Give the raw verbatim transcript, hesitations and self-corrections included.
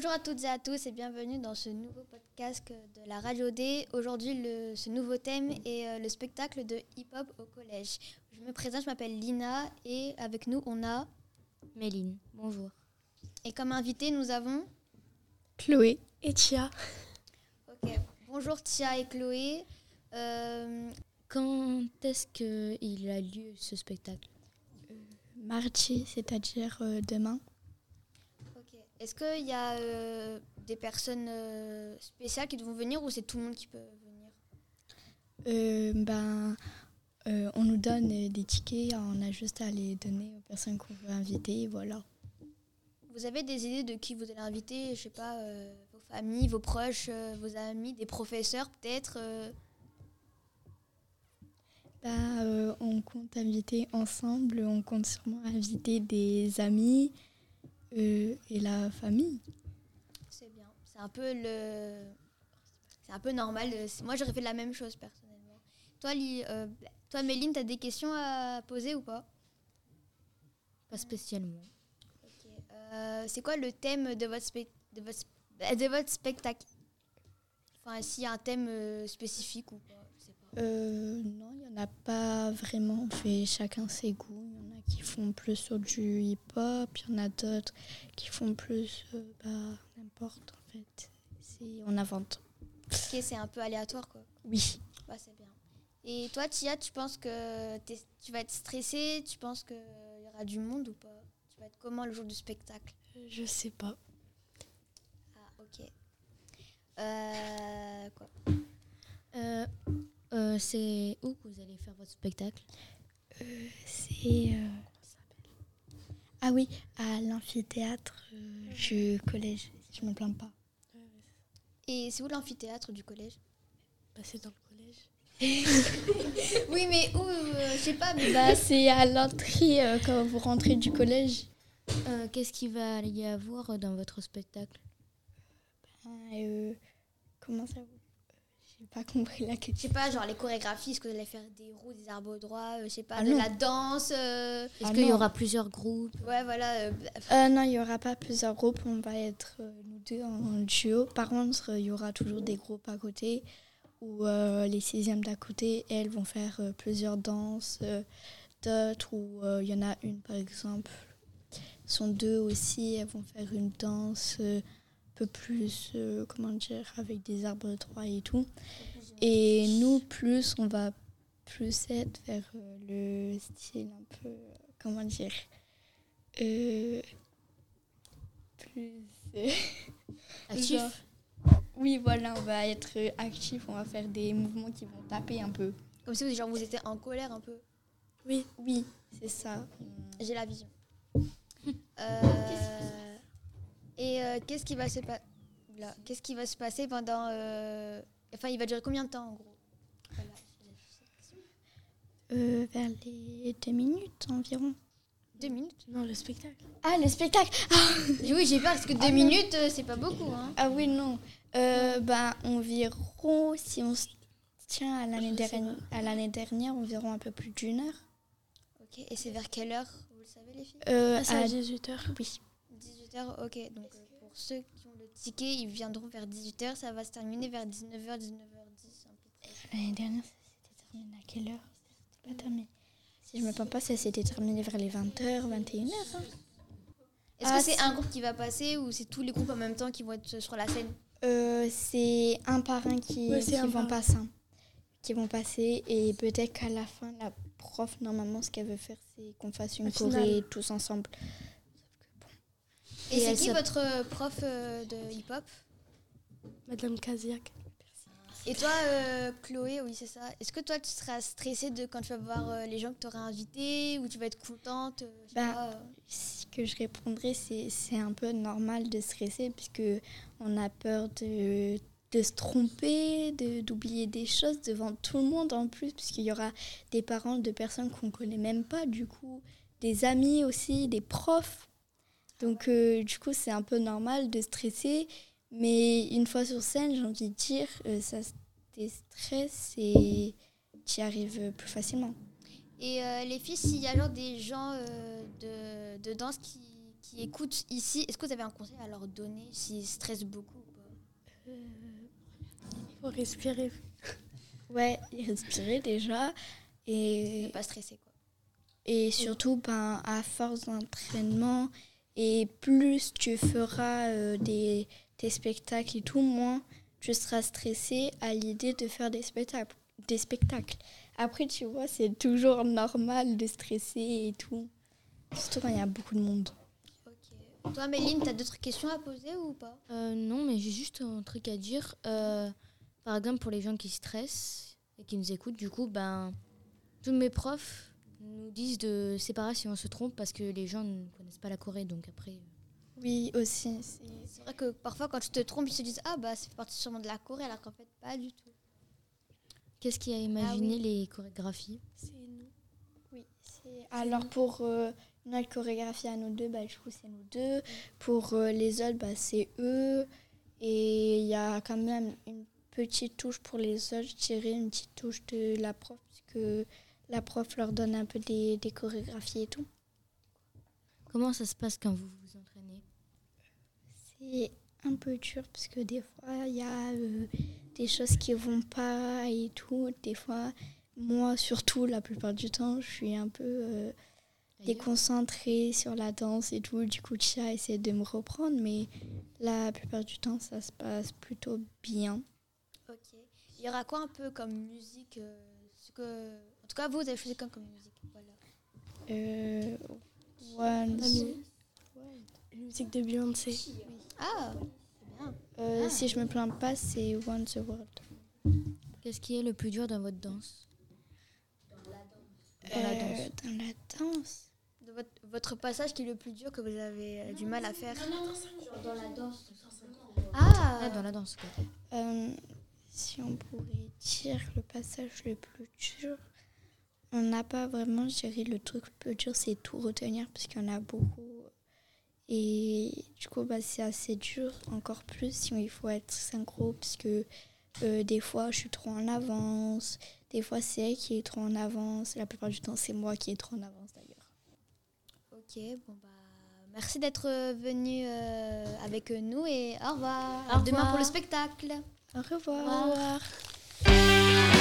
Bonjour à toutes et à tous et bienvenue dans ce nouveau podcast de la Radio D. Aujourd'hui, le, ce nouveau thème est euh, le spectacle de hip-hop au collège. Je me présente, je m'appelle Lina et avec nous, on a... Méline, bonjour. Et comme invité, nous avons... Chloé et Tia. Ok, bonjour Tia et Chloé. Euh... Quand est-ce qu'il a lieu ce spectacle ? euh, Mardi, c'est-à-dire euh, demain. Ok. Est-ce qu'il y a euh, des personnes euh, spéciales qui vont venir ou c'est tout le monde qui peut venir ? euh, ben, euh, On nous donne des tickets, on a juste à les donner aux personnes qu'on veut inviter, voilà. Vous avez des idées de qui vous allez inviter ? Je sais pas, euh, vos familles, vos proches, euh, vos amis, des professeurs peut-être euh... Ben, euh, on compte inviter ensemble, on compte sûrement inviter des amis euh, et la famille. C'est bien, c'est un peu le... C'est un peu normal. Moi, j'aurais fait la même chose personnellement. Toi, Li... euh, toi Méline, t'as des questions à poser ou pas ? Pas spécialement. Okay. Euh, c'est quoi le thème de votre, spe... de votre, spe... de votre spectacle ? Enfin, s'il y a un thème euh, spécifique ou pas, je sais pas. Euh, non, il n'y en a pas vraiment. On fait chacun ses goûts. Il y en a qui font plus sur du hip-hop, il y en a d'autres qui font plus, euh, bah, n'importe en fait. C'est, on invente. Ok, c'est un peu aléatoire quoi. Oui. Bah, c'est bien. Et toi, Tia, tu penses que t'es... tu vas être stressée ? Tu penses qu'il y aura du monde ou pas ? Tu vas être comment le jour du spectacle ? Je sais pas. Ah, ok. Euh, quoi euh, euh, C'est où que vous allez faire votre spectacle ? euh, C'est... Euh, ah oui, à l'amphithéâtre euh, du collège, si je me plains pas. Et c'est où l'amphithéâtre du collège ? Bah, c'est dans le collège. Oui, mais où euh, je sais pas, mais... Bah, c'est à l'entrée euh, quand vous rentrez du collège. euh, Qu'est-ce qu'il va y avoir dans votre spectacle ? Euh, comment ça vous... J'ai pas compris la Je question. sais pas, genre les chorégraphies, est-ce que vous allez faire des roues, des arbres droits, euh, je sais pas, Ah de non. la danse euh... Est-ce Ah qu'il y non. aura plusieurs groupes ? Ouais, voilà. Euh... Euh, non, il n'y aura pas plusieurs groupes, on va être euh, nous deux en duo. Par contre, il y aura toujours des groupes à côté où euh, les sixièmes d'à côté, elles vont faire euh, plusieurs danses, euh, d'autres où il euh, y en a une par exemple, sont deux aussi, elles vont faire une danse euh, un peu plus, euh, comment dire, avec des arbres droits et tout. Et nous, plus, on va plus être vers euh, le style un peu, euh, comment dire, euh, plus... Euh, Actif ? genre, oui, voilà, on va être actif, on va faire des mouvements qui vont taper un peu. Comme si vous, genre, vous étiez en colère un peu. Oui, oui, c'est ça. J'ai la vision. euh... Et euh, qu'est-ce qui va se passer là Qu'est-ce qui va se passer pendant euh... Enfin, il va durer combien de temps en gros ? Voilà. euh, Vers les deux minutes environ. Deux minutes ? Non, le spectacle. Ah, le spectacle ah. Oui, j'ai peur parce que deux Ah, minutes, euh, c'est pas beaucoup. Hein. Ah oui, non. Euh, bah, environ, si on se tient à l'année, dernière, à l'année dernière, environ un peu plus d'une heure. Ok, et c'est vers quelle heure ? Vous le savez les filles ? Euh, à dix-huit heures. Oui. dix-huit heures, ok. Donc euh, pour ceux qui ont le ticket, ils viendront vers dix-huit heures. Ça va se terminer vers dix-neuf heures, dix-neuf heures dix. Un peu près. L'année dernière, ça s'était terminé à quelle heure ? C'était pas terminé. Si je me trompe pas, ça s'était terminé vers les vingt heures, vingt et une heures. Hein. Est-ce Ah, que c'est, c'est un groupe qui va passer ou c'est tous les groupes en même temps qui vont être sur la scène ? euh, C'est un par un qui, Ouais, c'est qui un vont par un. passer. Qui vont passer et peut-être qu'à la fin, la prof, normalement, ce qu'elle veut faire, c'est qu'on fasse une Un choré final. tous ensemble. Et, Et c'est elle qui se- votre prof euh, de hip-hop ? Madame Kaziak. Et toi, euh, Chloé, oui, c'est ça. Est-ce que toi, tu seras stressée de quand tu vas voir euh, les gens que tu auras invités ou tu vas être contente euh, je sais Bah, pas, euh. Ce que je répondrais, c'est, c'est un peu normal de stresser puisque on a peur de, de se tromper, de, d'oublier des choses devant tout le monde en plus, puisqu'il y aura des parents de personnes qu'on ne connaît même pas, du coup, des amis aussi, des profs. Donc, euh, du coup, c'est un peu normal de stresser. Mais une fois sur scène, j'ai envie de dire, euh, ça déstresse et tu y arrives plus facilement. Et euh, les filles, s'il y a genre des gens euh, de, de danse qui, qui écoutent ici, est-ce que vous avez un conseil à leur donner s'ils stressent beaucoup ou pas? Il faut respirer. Ouais, et respirer déjà. Et, Ne pas stresser, quoi. et surtout, ben, à force d'entraînement, et plus tu feras euh, des, des spectacles et tout, moins tu seras stressé à l'idée de faire des spectacles. Des spectacles. Après, tu vois, c'est toujours normal de stresser et tout. Surtout quand il y a beaucoup de monde. Ok. Toi, Méline, tu as d'autres questions à poser ou pas? Euh, non, mais j'ai juste un truc à dire. Euh, par exemple, pour les gens qui stressent et qui nous écoutent, du coup, ben, tous mes profs nous disent de séparer si on se trompe parce que les gens ne connaissent pas la Corée. Donc après, Oui, aussi. C'est... C'est vrai que parfois, quand tu te trompes, ils se disent « Ah, bah, ça fait partie sûrement de la Corée », alors qu'en fait, pas du tout. qu'est-ce qui a imaginé Ah oui. les chorégraphies? C'est nous. Oui, c'est... Alors pour euh, notre chorégraphie à nous deux, bah, du coup c'est nous deux. Pour euh, les autres, bah, c'est eux. Et il y a quand même une petite touche pour les autres, je dirais une petite touche de la prof, puisque la prof leur donne un peu des, des chorégraphies et tout. Comment ça se passe quand vous vous entraînez? C'est un peu dur, parce que des fois, il y a euh, des choses qui vont pas et tout. Des fois, moi surtout, la plupart du temps, je suis un peu... Euh, déconcentrée sur la danse et tout. Du coup, Chia essaie de me reprendre, mais la plupart du temps, ça se passe plutôt bien. Ok. Il y aura quoi un peu comme musique euh, ce que... En tout cas, vous, vous avez choisi quoi comme musique? Voilà. Euh, once... La mu- Une musique de Beyoncé. Ah, c'est bien. Euh, Ah. Si je me plains pas, c'est Once a World. Qu'est-ce qui est le plus dur dans votre danse? Dans la Euh, danse. Dans la danse. De votre, votre passage qui est le plus dur que vous avez euh, du mal à faire? Dans la danse. Ah, Ah, dans la danse, quoi. Euh, si on pourrait dire le passage le plus dur, on n'a pas vraiment géré le truc le plus dur, c'est tout retenir, parce qu'il y en a beaucoup. Et du coup, bah, c'est assez dur, encore plus si il faut être synchro, parce que euh, des fois, je suis trop en avance, des fois, c'est elle qui est trop en avance, la plupart du temps, c'est moi qui est trop en avance d'ailleurs. ok. Bon, bah, merci d'être venu euh, avec nous et au revoir. Au À demain revoir. pour le spectacle. Au revoir. Au revoir.